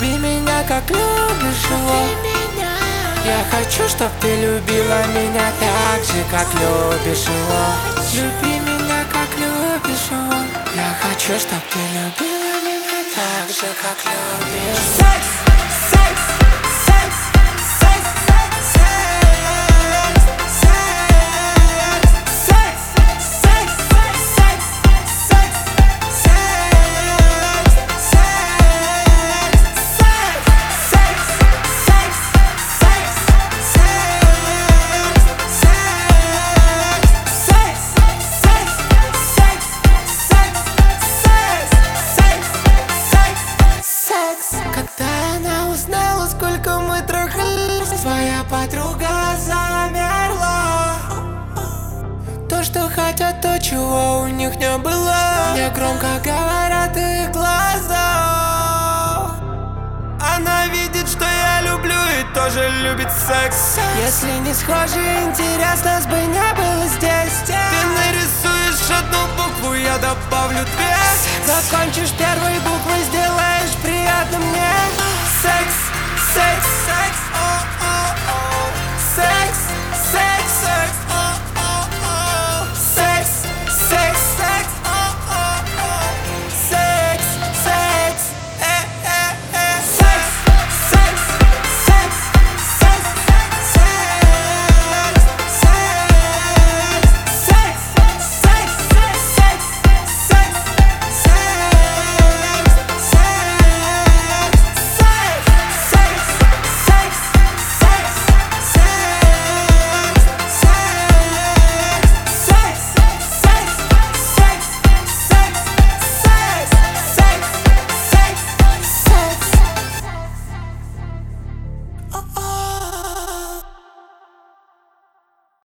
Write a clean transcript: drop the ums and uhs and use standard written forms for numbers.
Люби меня, как любишь его. Я хочу, чтоб ты любила меня так же, как любишь его. Люби меня, как любишь его. Я хочу, чтоб ты любила меня так же, как любишь. Секс, секс, секс, секс, секс, секс, секс, секс, секс, секс, когда она узнала, сколько мы трахались, твоя подруга замерла. То, что хотят, то, чего у них не было. Мне громко говорят их глаза. Она видит, что я люблю и тоже любит секс. Если не схожи, интерес нас бы не было здесь. Ты нарисуешь одну букву, я добавлю две. Закончишь первой буквой здесь.